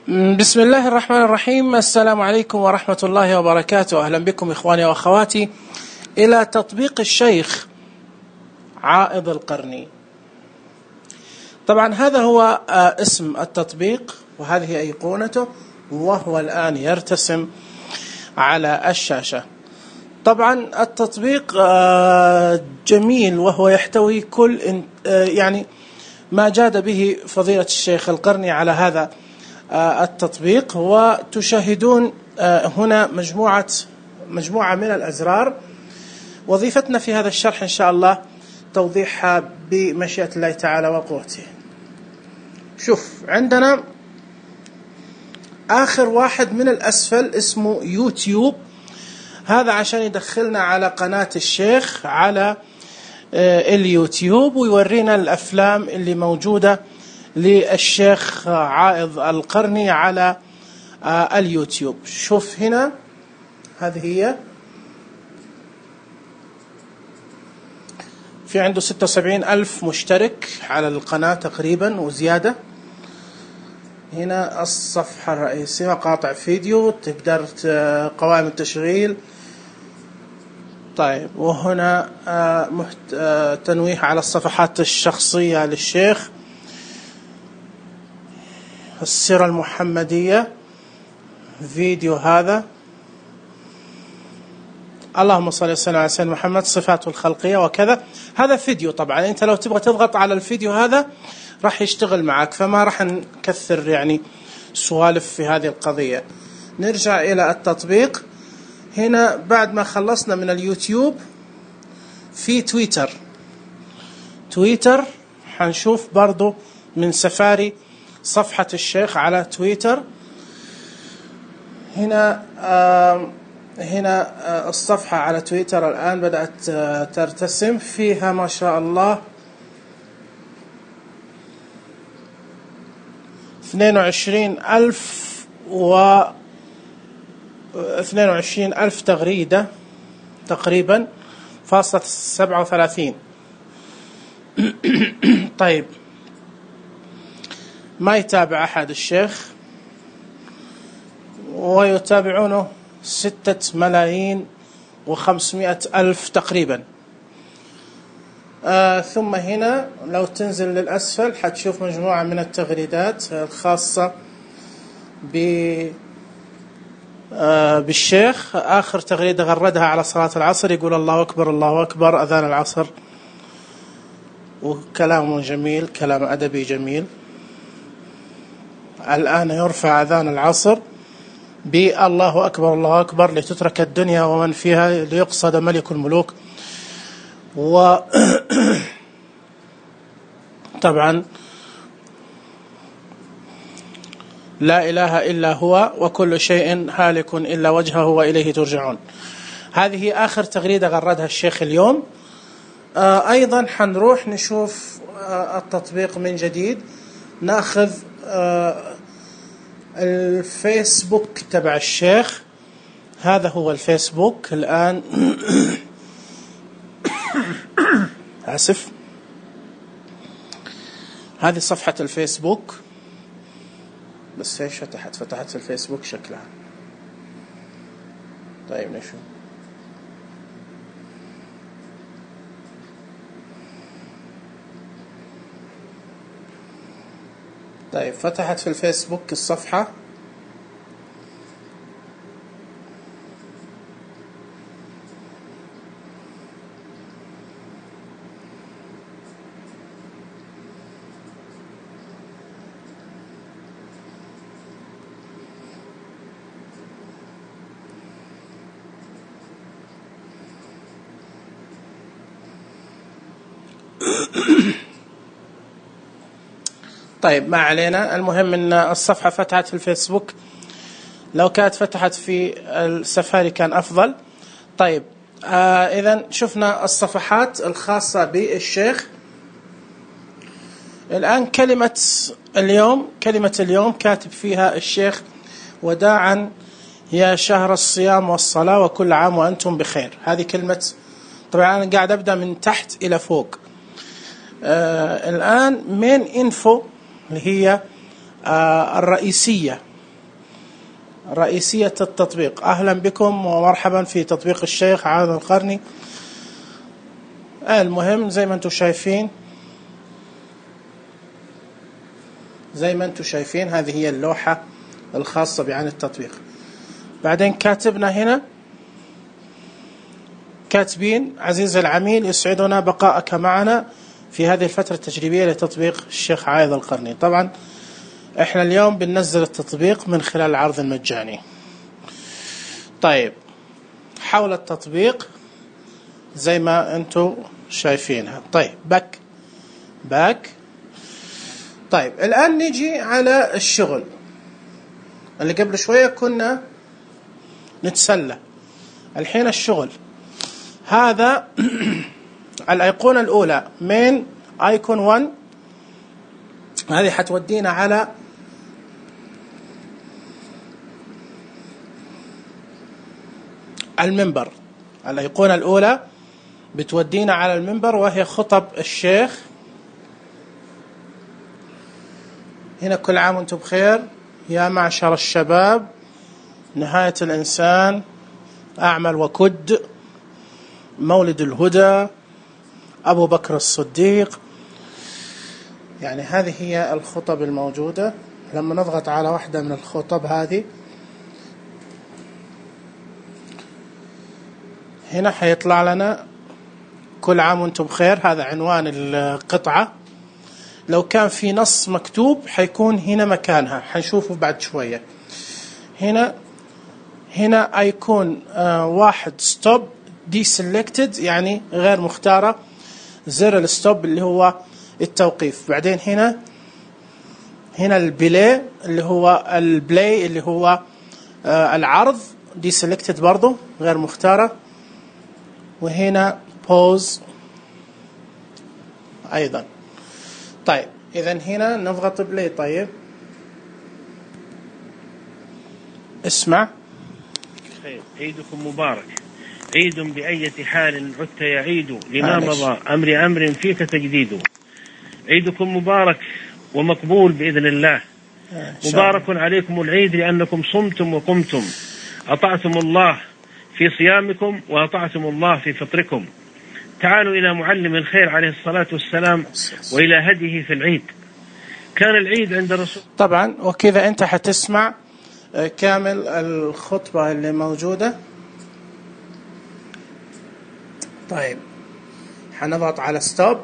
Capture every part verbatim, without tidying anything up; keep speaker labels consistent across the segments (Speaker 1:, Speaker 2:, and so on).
Speaker 1: بسم الله الرحمن الرحيم. السلام عليكم ورحمة الله وبركاته. أهلا بكم إخواني وأخواتي إلى تطبيق الشيخ عائض القرني. طبعا هذا هو اسم التطبيق وهذه أيقونته، وهو الآن يرتسم على الشاشة. طبعا التطبيق جميل وهو يحتوي كل يعني ما جاد به فضيلة الشيخ القرني على هذا التطبيق، وتشاهدون هنا مجموعة مجموعة من الأزرار. وظيفتنا في هذا الشرح إن شاء الله توضيحها بمشيئة الله تعالى وقوته. شوف، عندنا آخر واحد من الأسفل اسمه يوتيوب، هذا عشان يدخلنا على قناة الشيخ على اليوتيوب ويورينا الأفلام اللي موجودة للشيخ عائض القرني على اليوتيوب. شوف هنا، هذه هي، في عنده ستة وسبعين ألف مشترك على القناة تقريبا وزيادة. هنا الصفحة الرئيسية، مقاطع فيديو، تقدر قوائم التشغيل. طيب، وهنا تنويه على الصفحات الشخصية للشيخ، السيرة المحمدية، فيديو هذا، اللهم صل وسلم على سيدنا محمد، صفاته الخلقية وكذا. هذا فيديو، طبعا انت لو تبغى تضغط على الفيديو هذا راح يشتغل معك، فما راح نكثر يعني سوالف في هذه القضية. نرجع إلى التطبيق. هنا بعد ما خلصنا من اليوتيوب في تويتر. تويتر حنشوف برضو من سفاري صفحة الشيخ على تويتر. هنا آه هنا آه الصفحة على تويتر الآن بدأت آه ترتسم، فيها ما شاء الله اثنين وعشرين ألف و اثنين وعشرين ألف تغريدة تقريبا، فاصلة سبعة وثلاثين. طيب، ما يتابع أحد الشيخ، ويتابعونه ستة ملايين وخمسمائة ألف تقريبا. آه ثم هنا لو تنزل للأسفل حتشوف مجموعة من التغريدات الخاصة ب آه بالشيخ. آخر تغريدة غردها على صلاة العصر، يقول الله أكبر الله أكبر، أذان العصر، وكلامه جميل، كلام أدبي جميل. الآن يرفع أذان العصر بالله أكبر الله أكبر لتترك الدنيا ومن فيها ليقصد ملك الملوك. وطبعا لا إله إلا هو وكل شيء هالك إلا وجهه وإليه ترجعون. هذه آخر تغريدة غردها الشيخ اليوم. آه أيضا حنروح نشوف آه التطبيق من جديد. ناخذ آه الفيسبوك تبع الشيخ. هذا هو الفيسبوك الآن. آسف، هذه صفحة الفيسبوك، بس ايش فتحت فتحت في الفيسبوك شكلها. طيب نشوف. طيب، فتحت في الفيسبوك الصفحة. طيب، ما علينا، المهم ان الصفحة فتحت في الفيسبوك. لو كانت فتحت في السفاري كان افضل. طيب، آه اذا شفنا الصفحات الخاصة بالشيخ. الآن كلمة اليوم، كلمة اليوم كاتب فيها الشيخ: وداعا يا شهر الصيام والصلاة وكل عام وأنتم بخير. هذه كلمة. طبعا أنا قاعد أبدأ من تحت إلى فوق. آه الآن مين إنفو اللي هي آه الرئيسية رئيسية التطبيق. أهلا بكم ومرحبا في تطبيق الشيخ عايض القرني. المهم زي ما انتم شايفين زي ما انتم شايفين هذه هي اللوحة الخاصة بعين التطبيق. بعدين كاتبنا هنا كاتبين: عزيزي العميل، يسعدنا بقائك معنا في هذه الفترة التجريبية لتطبيق الشيخ عايض القرني. طبعا احنا اليوم بننزل التطبيق من خلال العرض المجاني. طيب حول التطبيق زي ما انتم شايفينها. طيب باك باك طيب الآن نيجي على الشغل اللي قبل شوية كنا نتسلى. الحين الشغل هذا الأيقونة الأولى من ايكون واحد، هذه حتودينا على المنبر. الأيقونة الأولى بتودينا على المنبر وهي خطب الشيخ. هنا: كل عام وانتم بخير يا معشر الشباب، نهاية الإنسان، أعمل وكد، مولد الهدى، أبو بكر الصديق. يعني هذه هي الخطب الموجودة. لما نضغط على واحدة من الخطب هذه هنا حيطلع لنا كل عام وانتم بخير. هذا عنوان القطعة. لو كان في نص مكتوب حيكون هنا مكانها، حنشوفه بعد شوية. هنا هنا ايكون آه واحد ستوب دي سيلكتد، يعني غير مختارة. زر الستوب اللي هو التوقيف. بعدين هنا هنا البلاي اللي هو البلاي اللي هو آه العرض، دي سيلكتد برضو غير مختارة. وهنا بوز أيضا. طيب إذن هنا نضغط بلاي. طيب اسمع.
Speaker 2: خير، عيدكم مبارك، عيد بأية حال عدت يعيد، لما مضى أمر أمر فيك تجديد. عيدكم مبارك ومقبول بإذن الله. مبارك عليكم العيد لأنكم صمتم وقمتم، أطعتم الله في صيامكم وأطعتم الله في فطركم. تعالوا إلى معلم الخير عليه الصلاة والسلام وإلى هديه في العيد. كان العيد عند الرسول.
Speaker 1: طبعا وكذا أنت حتسمع كامل الخطبة اللي موجودة. طيب حنضغط على ستوب.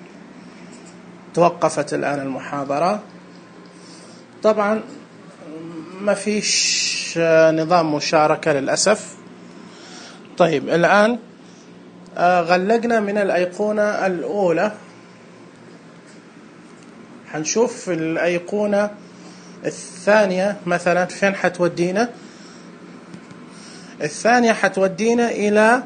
Speaker 1: توقفت الآن المحاضرة. طبعا ما فيش نظام مشاركة للأسف. طيب الآن غلقنا من الأيقونة الأولى. حنشوف الأيقونة الثانية مثلا فين حتودينا. الثانية حتودينا إلى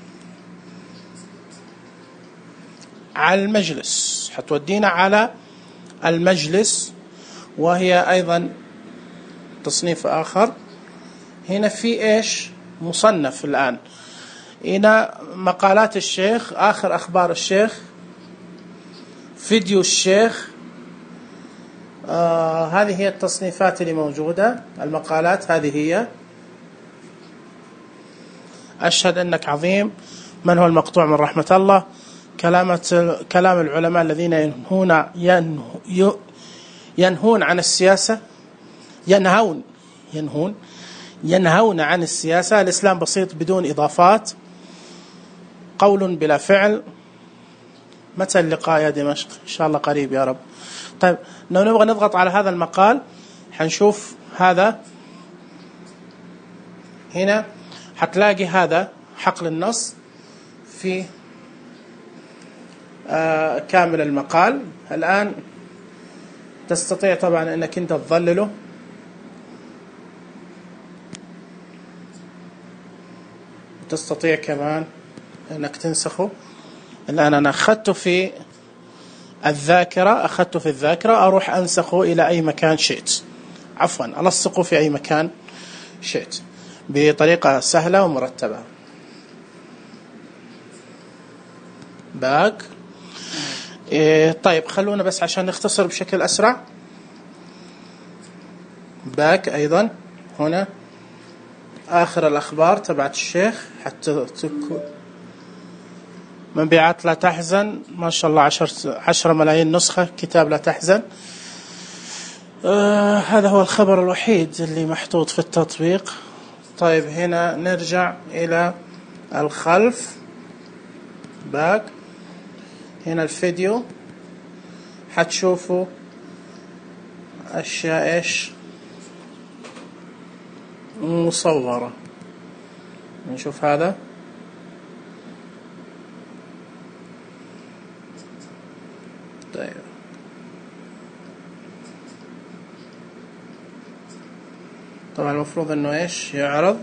Speaker 1: على المجلس، حتودينا على المجلس، وهي أيضا تصنيف آخر. هنا في إيش؟ مصنف. الآن هنا مقالات الشيخ، آخر أخبار الشيخ، فيديو الشيخ. آه هذه هي التصنيفات اللي موجودة. المقالات هذه هي: أشهد أنك عظيم، من هو المقطوع من رحمة الله، كلامة كلام العلماء الذين ينهون ينهو ينهون عن السياسة ينهون ينهون ينهون عن السياسة، الإسلام بسيط بدون إضافات، قول بلا فعل. متى اللقاء يا دمشق؟ إن شاء الله قريب يا رب. طيب لو نبغى نضغط على هذا المقال حنشوف هذا. هنا حتلاقي هذا حقل النص في آه كامل المقال. الآن تستطيع طبعا أنك أنت تظلله. تستطيع كمان أنك تنسخه. الآن أنا أخذته في الذاكرة أخذته في الذاكرة أروح أنسخه إلى أي مكان شئت، عفوا ألصقه في أي مكان شئت بطريقة سهلة ومرتبة. باك. إيه طيب خلونا بس عشان نختصر بشكل أسرع. باك أيضا هنا آخر الأخبار تبعت الشيخ حتى تكون مبيعات لا تحزن، ما شاء الله عشر, عشر ملايين نسخة كتاب لا تحزن. آه هذا هو الخبر الوحيد اللي محطوط في التطبيق. طيب هنا نرجع إلى الخلف باك. هنا الفيديو حتشوفوا أشياء إيش مصورة. نشوف هذا. طيب طبعا المفروض انه ايش يعرض،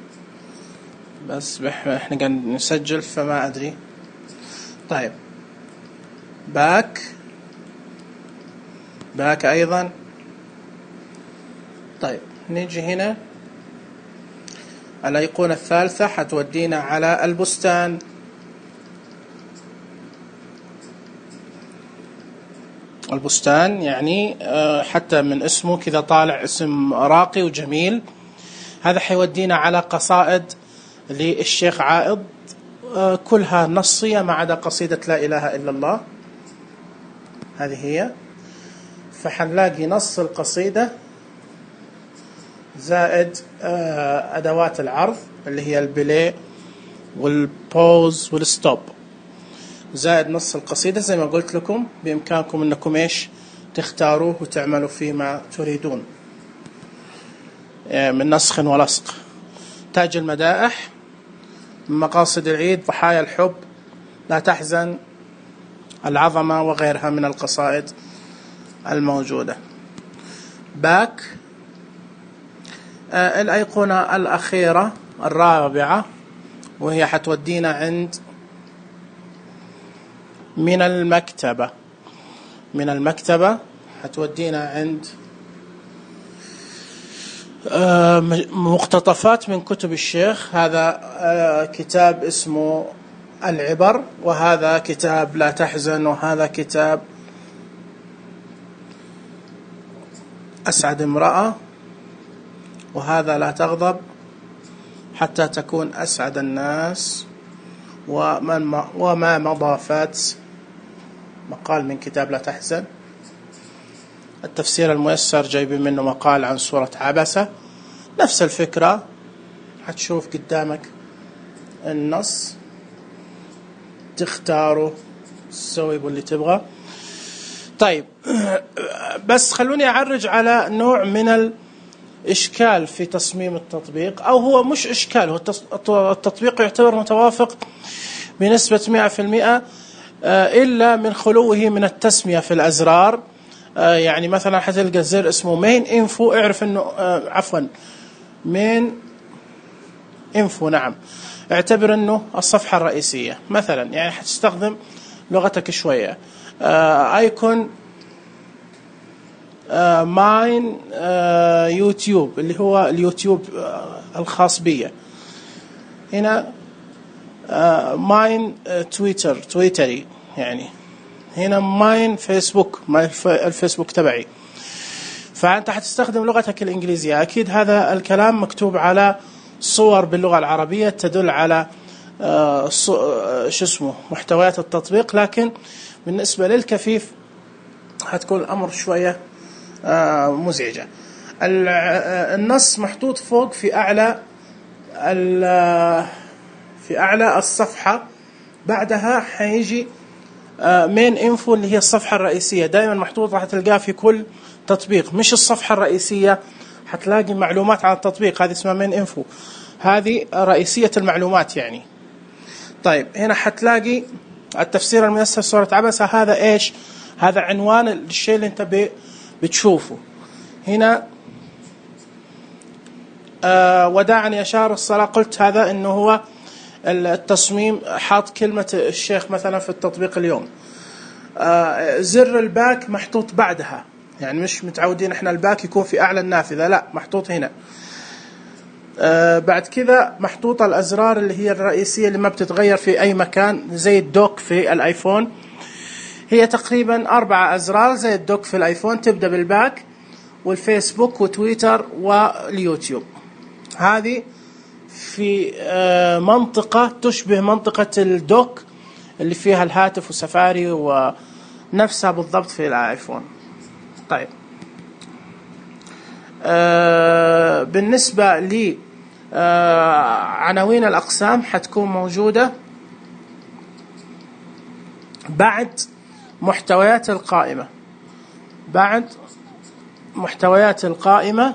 Speaker 1: بس احنا قاعد نسجل فما ادري. طيب باك باك ايضا. طيب نيجي هنا الأيقونة الثالثة حتودينا على البستان. البستان يعني حتى من اسمه كذا طالع اسم راقي وجميل. هذا حيودينا على قصائد للشيخ عائض، كلها نصية ما عدا قصيدة لا إله إلا الله. هذه هي. فحنلاقي نص القصيدة زائد أدوات العرض اللي هي البلاي والبوز والستوب، زائد نص القصيدة. زي ما قلت لكم بإمكانكم أنكم إيش تختاروه وتعملوا فيه ما تريدون من نسخ ولصق. تاج المدائح، مقاصد العيد، ضحايا الحب، لا تحزن، العظمة، وغيرها من القصائد الموجودة. باك. آه الأيقونة الأخيرة الرابعة وهي حتودينا عند من المكتبة. من المكتبة حتودينا عند آه مقتطفات من كتب الشيخ. هذا آه كتاب اسمه العبر، وهذا كتاب لا تحزن، وهذا كتاب أسعد امرأة، وهذا لا تغضب حتى تكون أسعد الناس، ومن وما مضى فات، مقال من كتاب لا تحزن. التفسير الميسر جايبين منه مقال عن سورة عبسة، نفس الفكرة. حتشوف قدامك النص تختاره تسوي باللي تبغى. طيب بس خلوني أعرج على نوع من الإشكال في تصميم التطبيق، أو هو مش إشكال، هو التطبيق يعتبر متوافق بنسبة مئة في المئة إلا من خلوه من التسمية في الأزرار. يعني مثلا حتلقى زر اسمه مين انفو، اعرف انه عفوا مين انفو، نعم اعتبر انه الصفحة الرئيسية مثلا. يعني حتستخدم لغتك شوية. ايكون ماين يوتيوب اللي هو اليوتيوب الخاص بي. هنا ماين تويتر تويتري، يعني هنا ماين فيسبوك ماين الفيسبوك تبعي. فأنت حتستخدم لغتك الإنجليزية. أكيد هذا الكلام مكتوب على صور باللغة العربية تدل على شو اسمه محتويات التطبيق، لكن بالنسبة للكفيف هتكون الأمر شوية مزعجة. النص محطوط فوق في أعلى في أعلى الصفحة، بعدها حيجي مين انفو اللي هي الصفحة الرئيسية. دائما محطوطة حتلقاها في كل تطبيق، مش الصفحة الرئيسية. حتلاقي معلومات عن التطبيق، هذه اسمها مين انفو، هذه رئيسية المعلومات يعني. طيب هنا حتلاقي التفسير الميسر سورة عبسة. هذا ايش؟ هذا عنوان الشيء اللي انت بتشوفه. هنا آه وداعا يا شهر الصلاة، قلت هذا انه هو التصميم حاط كلمة الشيخ مثلا في التطبيق اليوم. آه زر الباك محطوط بعدها، يعني مش متعودين احنا الباك يكون في اعلى النافذة، لا محطوط هنا. آه بعد كذا محطوطة الازرار اللي هي الرئيسية اللي ما بتتغير في اي مكان، زي الدوك في الايفون. هي تقريبا اربع ازرار زي الدوك في الايفون، تبدأ بالباك والفيسبوك وتويتر واليوتيوب. هذه في منطقة تشبه منطقة الدوك اللي فيها الهاتف وسفاري، ونفسها بالضبط في الايفون. طيب بالنسبة لي عناوين الأقسام حتكون موجودة بعد محتويات القائمة. بعد محتويات القائمة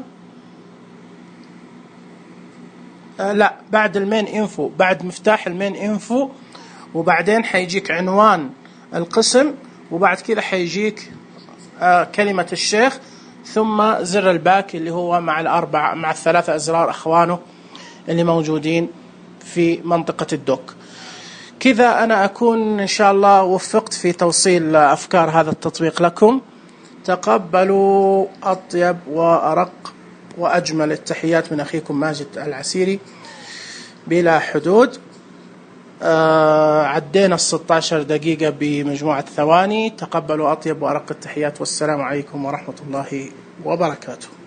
Speaker 1: آه لا بعد المين انفو، بعد مفتاح المين انفو، وبعدين حيجيك عنوان القسم، وبعد كده حيجيك آه كلمة الشيخ، ثم زر الباك اللي هو مع الأربع مع الثلاثة أزرار أخوانه اللي موجودين في منطقة الدوك. كذا أنا أكون إن شاء الله وفقت في توصيل أفكار هذا التطبيق لكم. تقبلوا أطيب وأرق وأجمل التحيات من أخيكم ماجد العسيري بلا حدود. آه عدينا الستة عشر دقيقة بمجموعة ثواني. تقبلوا أطيب وأرق التحيات، والسلام عليكم ورحمة الله وبركاته.